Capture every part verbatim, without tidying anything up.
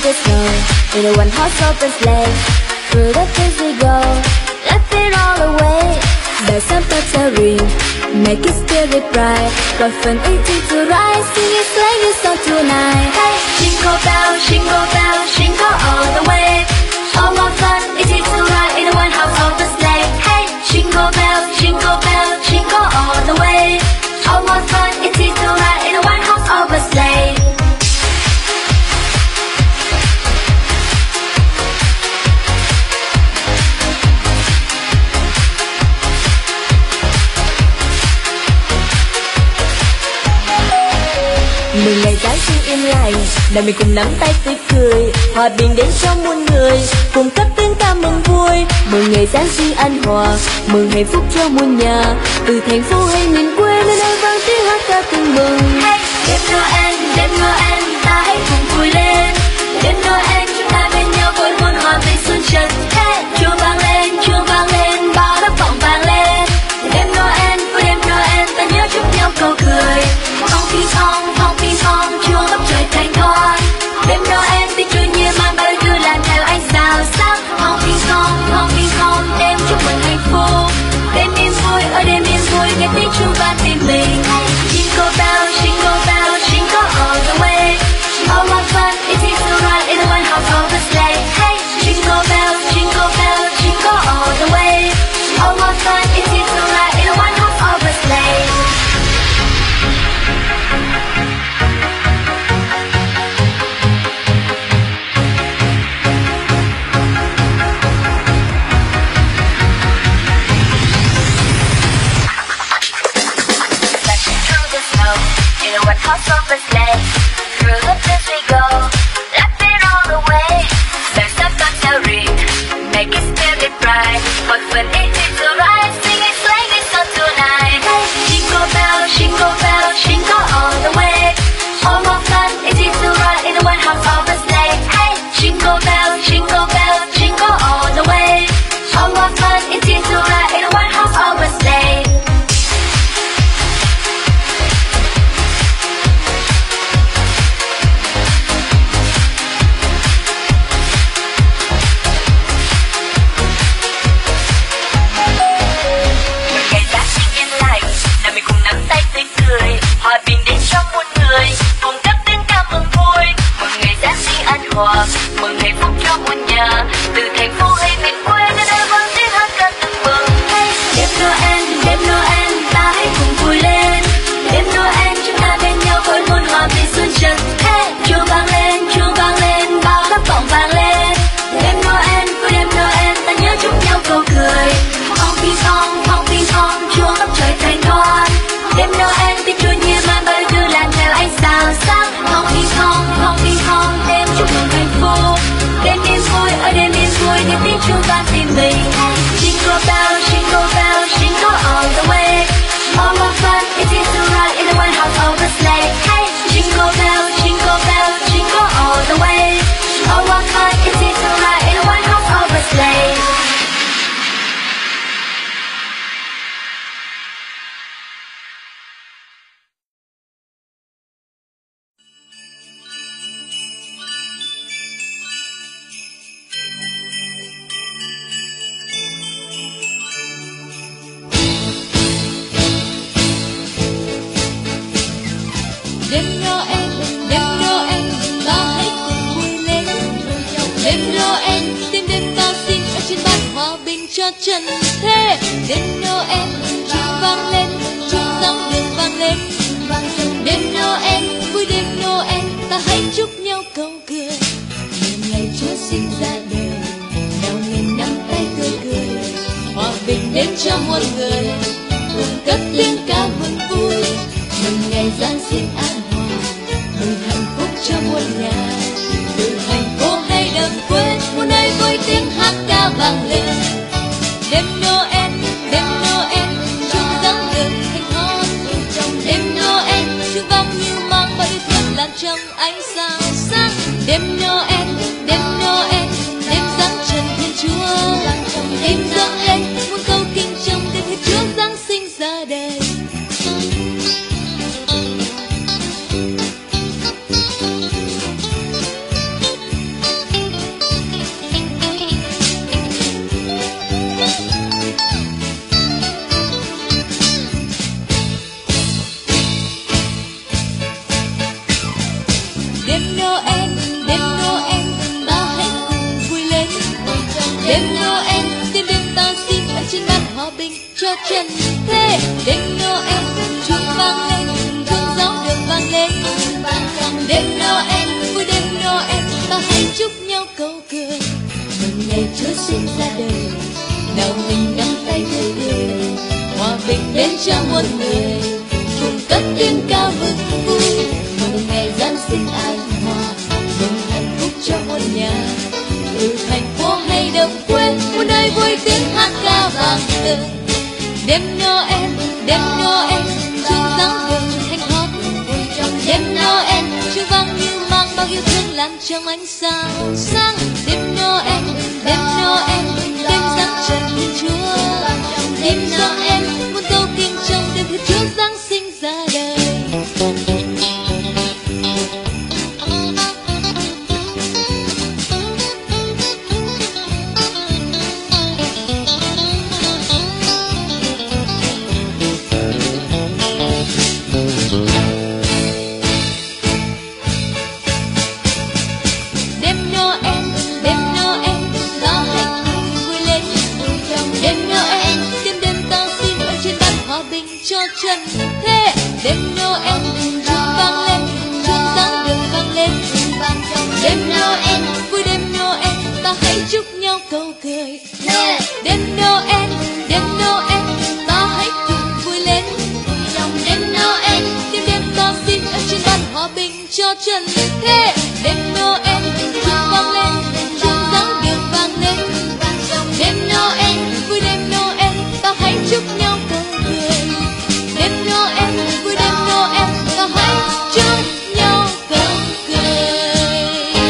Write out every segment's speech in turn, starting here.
the snow in a one horse open sleigh. Through the fields we go, let it all away. Bells and bells are ring, make it spirit bright. What fun it is to ride, singing sleighing song tonight. Hey, jingle bell, jingle bell, jingle all the way. Oh, what fun it is to ride in a one horse open sleigh. Hey, jingle bell, jingle bell, jingle all the way. Oh, what fun it is to ride in a one horse open sleigh. Mừng ngày Giáng sinh yên lành, đời mình cùng nắm tay tươi cười, hòa bình đến cho muôn người, cùng cất tiếng ca mừng vui. Mừng ngày Giáng sinh an hòa, mừng hạnh phúc cho muôn nhà, từ thành phố hay miền quê nơi đây vang tiếng hát ca từng mừng. Hey, đêm Noel, đêm Noel, ta hãy cùng vui lên. Đêm Noel chúng ta bên nhau vui muôn hòa bình xuân trần. Hey, chuông vang lên, chuông vang lên, bao lớp vọng vang lên. Đêm Noel, vui đêm Noel, ta nhớ chúc nhau câu cười. Phong phi phong, phong phi phong, chuông khắp trời thanh thoát. Đêm Noel tiếng chuông như mang bao thứ làm theo ánh sao sáng. Phong phi phong, phong phi phong, đêm chúc mừng hạnh phúc. Đêm yên vui, ở đêm yên vui, nghe tiếng chuông vang tìm mình. Jingle bell, jingle bell, jingle all the way. Oh, what fun it is to ride in a one horse open sleigh. Hey, jingle bell, jingle bell, jingle all the way. Oh, what fun it is to ride in a one horse open sleigh. In a one horse open sleigh, through the fields we go, let it all away. Bells and bells are ring, make it spirit bright. What fun it is to ride, singing sleighing song tonight. Hey, jingle bell, jingle bell, jingle all the way. Oh, what fun it is to ride in a one horse open sleigh. Hey, jingle bell, jingle bell, jingle all the way. Oh, what fun it is to ride in a one horse open sleigh. Hòa bình đến cho muôn người, cùng cất tiếng ca mừng vui. Mừng ngày Giáng sinh an hòa, mừng hạnh phúc cho muôn nhà, từ thành phố hay miền quê nơi đây vang tiếng hát ca từng mừng. Hey, đêm Noel, đêm Noel, ta hãy cùng vui lên. Đêm Noel chúng ta bên nhau vui muôn hòa bình xuân trần. Hey, chuông vang lên, chuông vang lên, bao lớp vọng vang lên. Đêm Noel, vui đêm Noel, ta nhớ chúc nhau câu cười. Phong phi phong, phong phi phong, chuông khắp trời thanh thoát. Đêm Noel tiếng chuông như mang bao thứ làm theo ánh sao sáng. Phong phi phong, phong phi phong, đêm chúc mừng hạnh phúc. Đêm yên vui, ở đêm yên vui, nghe tiếng chuông vang tìm mình. Jingle bell, jingle bell, jingle all the way. Oh, what fun it is to ride in a one horse open sleigh. Hey, jingle bell, jingle bell, jingle all the way. Oh, what fun it is to ride in a one horse open sleigh. Đêm Noel, đêm Noel, ta hãy cùng vui lên. Đêm Noel, đêm đêm ta xin ở trên bát hòa bình cho trần thế. Đêm Noel, chuông vang lên, chuông gióng đường vang lên. Đêm Noel, vui đêm Noel, ta hãy chúc nhau câu cười. Mừng ngày Chúa sinh ra đời, nào nghìn nắm tay tươi cười. Hòa bình đến cho muôn người, cùng cất tiếng ca mừng vui. Mừng ngày Giáng sinh an hòa, mừng hạnh phúc cho muôn nhà, từ thành phố hay đầm quê, muôn nơi vui tiếng hát ca vang lên. Đêm Noel, đêm Noel, chuông gióng đường thanh thoát. Trong đêm Noel, chuông vang như mang bao yêu thương lan trong ánh sao sáng. Đêm Noel, đêm Noel, đêm giáng trần Thiên Chúa. Đêm dâng lên muôn câu kinh trong đêm Thiên Chúa Giáng sinh ra đời. Đêm Noel, đêm Noel, ta hãy cùng vui lên. Đêm Noel, đêm đêm ta xin ở trên ban hòa bình cho trần thế. Đêm Noel, chuông vang lên, chuông giáo đường vang lên. Đêm Noel, vui đêm Noel, ta hãy chúc nhau câu cười. Mừng ngày Chúa sinh ra đời, nào mình nắm tay thầy đời, hòa bình đến cho muôn người, cùng cất tiếng ca mừng vui. Mừng ngày Giáng sinh an hòa, mừng hạnh phúc cho muôn nhà, từ thành phố hay đồng quê, muôn nơi vui tiếng hát ca vang dội. Đêm Noel, đêm Noel, chuông giáo đường thanh hót. Đêm Noel, chuông vang như mang bao yêu thương lan trong ánh sao sáng. Đêm Noel, đêm Noel, đêm giáng trần Thiên Chúa. Đêm Noel, muôn câu kinh trong đêm Thiên Chúa Giáng sinh ra đời. Cho trần thế. Đêm Noel, chuông vang lên, chuông giáo đường vang lên. Đêm Noel, vui đêm Noel, ta hãy chúc nhau câu cười. Đêm Noel, đêm Noel, ta hãy cùng vui lên. Đêm Noel, đêm đêm ta xin ở trên ban hòa bình cho trần thế. Đêm Noel, chuông vang lên, chuông giáo đường vang lên. Đêm Noel, vui đêm Noel, ta hãy chúc nhau câu cười. Đêm Noel, vui đêm Noel, ta hãy chúc nhau câu cười.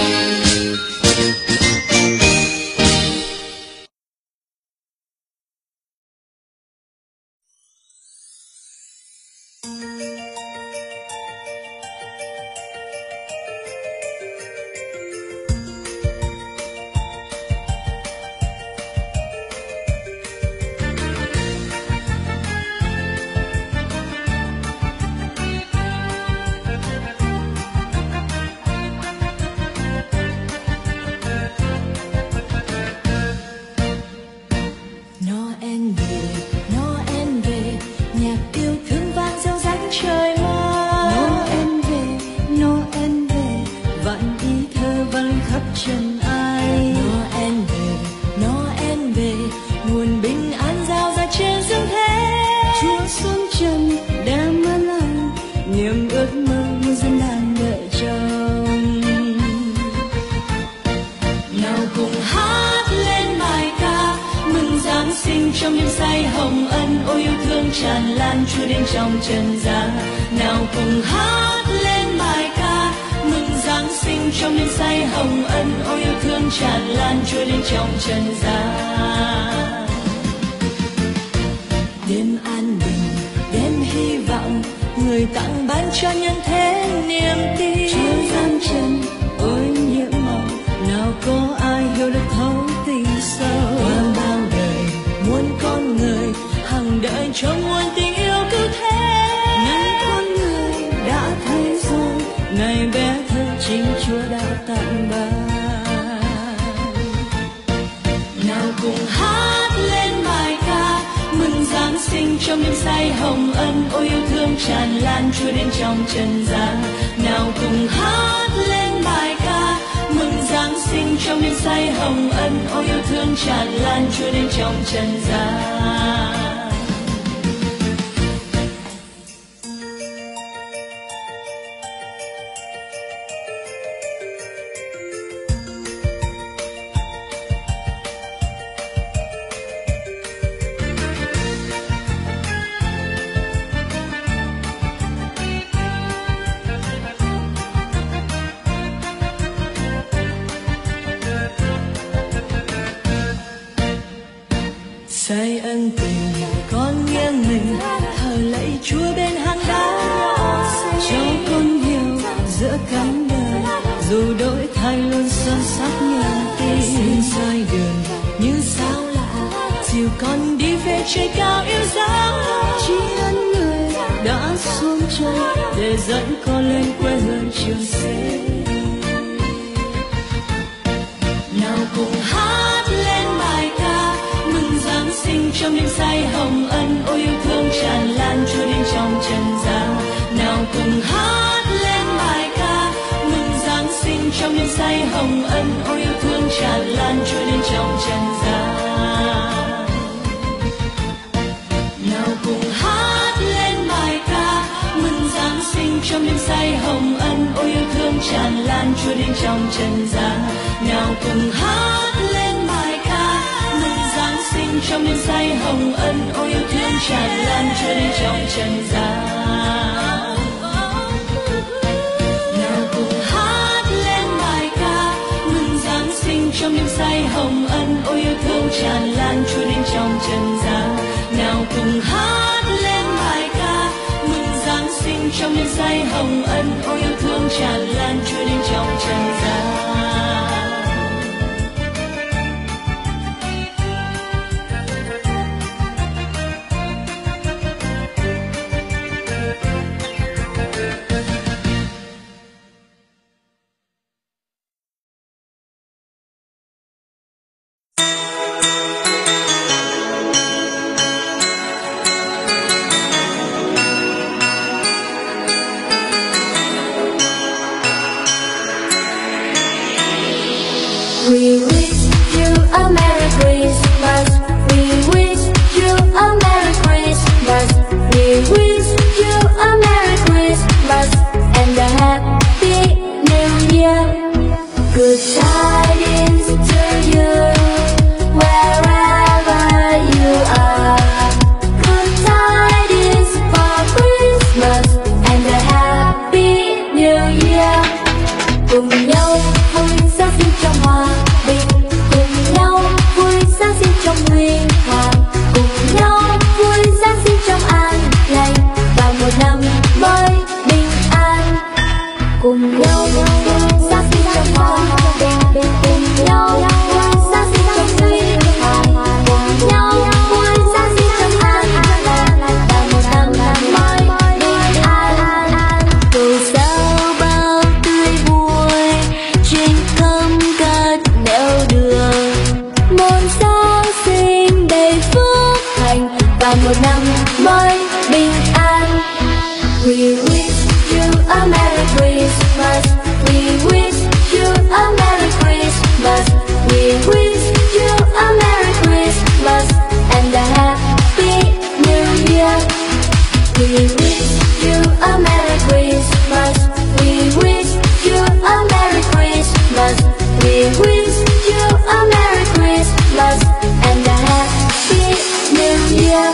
Trong đêm say hồng ân, ôi yêu thương tràn lan Chúa đến trong trần gian. Nào cùng hát lên bài ca mừng Giáng sinh. Trong đêm say hồng ân, ôi yêu thương tràn lan Chúa đến trong trần gian. Đêm an bình, đêm hy vọng, người tặng ban cho nhân thế niềm tin. Chúa giáng trần ôi nhiễm màu, nào có ai hiểu được thấu tình sâu. Qua bao đời muôn con người hằng đợi trong muôn tình yêu cứu thế. Này con người đã thấy rồi, này bé thơ chính Chúa đã tặng ban. Nào cùng hát lên bài ca mừng Giáng sinh. Trong đêm say hồng ân, ôi yêu thương tràn lan Chúa đến trong trần gian. Nào cùng hát lên bài ca mừng Giáng sinh. Trong đêm say hồng ân, ôi yêu thương tràn lan Chúa đến trong trần gian. Say ân tình con nghiêng mình thờ lạy Chúa bên hang đá nhỏ, cho con hiểu giữa cánh đời dù đổi thay luôn son sắc niềm tin. Soi đường như sao lạ dìu con đi về trời cao yêu dấu. Tri ân người đã xuống trời để dẫn con lên quê hương Trường Sinh. miền say hồng ân, ôi yêu thương tràn lan trôi lên trong trần gian. Nào cùng hát lên bài ca mừng Giáng sinh trong đêm say hồng ân, ôi yêu thương tràn lan trôi lên trong trần gian. Nào cùng hát lên bài ca mừng Giáng sinh trong đêm say hồng ân, ôi yêu thương tràn lan trôi lên trong trần gian. Nào cùng hát lên bài ca mừng Giáng sinh trong đêm say hồng ân, ôi yêu thương tràn lan trôi lên trong trần gian. Nào cùng hát lên bài ca mừng Giáng sinh trong đêm say hồng ân, ôi yêu thương tràn lan trôi lên trong trần gian. We wish you a Merry Christmas. We wish you a Merry Christmas. We wish you a Merry Christmas and a Happy New Year. Good tidings to you wherever you are. Good tidings for Christmas and a Happy New Year. Cùng nhau vui Giáng sinh trong hòa bình, cùng nhau vui Giáng sinh trong huy hoàng, cùng nhau vui Giáng sinh trong an lành và một năm mới bình an. Cùng nhau vui Giáng sinh trong hòa bình, cùng nhau vui Giáng sinh trong huy hoàng, cùng nhau vui Giáng sinh trong an lành và một năm mới bình an. Cầu sao bao tươi vui trên khắp các nẻo đường, Một Giáng sinh đầy phước hạnh và một năm mới bình an. We wish you a Merry Christmas. We wish you a Merry Christmas. We wish you a Merry Christmas and a Happy New Year. We wish you a Merry Christmas. We wish you a Merry Christmas. We wish you a Merry Christmas and a Happy New Year.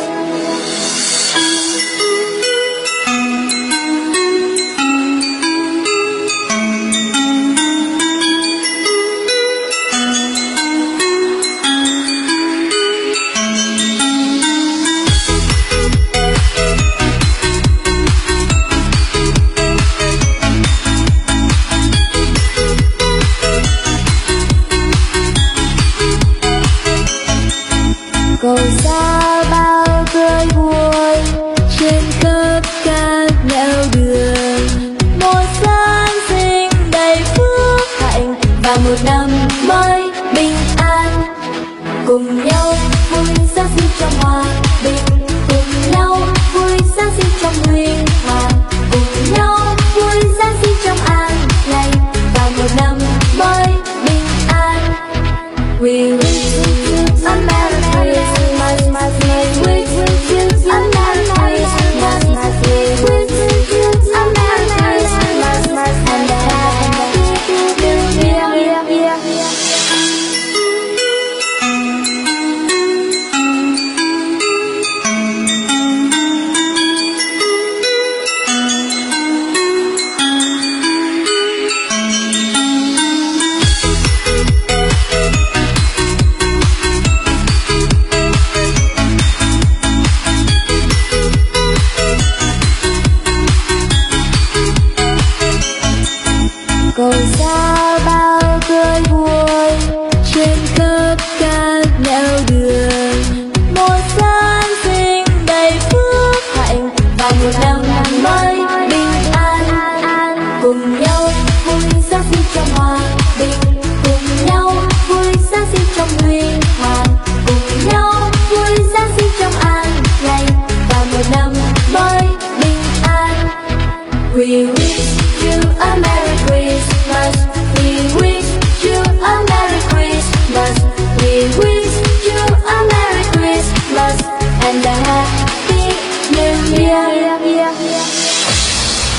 cầu xa bao tươi vui trên khắp các nẻo đường. Một Giáng sinh đầy phước hạnh và một năm mới bình an. Cùng nhau vui Giáng sinh trong hòa bình, cùng nhau vui Giáng sinh trong huy hoàng, cùng nhau vui Giáng sinh trong an lành và một năm mới bình an. We wish you a Merry Christmas. We wish you a Merry Christmas. We wish you a Merry Christmas and a Happy New Year. Cầu xa bao tươi vui trên khắp các nẻo đường. Một Giáng sinh đầy phước hạnh và một năm mới bình an. Cùng nhau vui Giáng sinh trong hòa bình,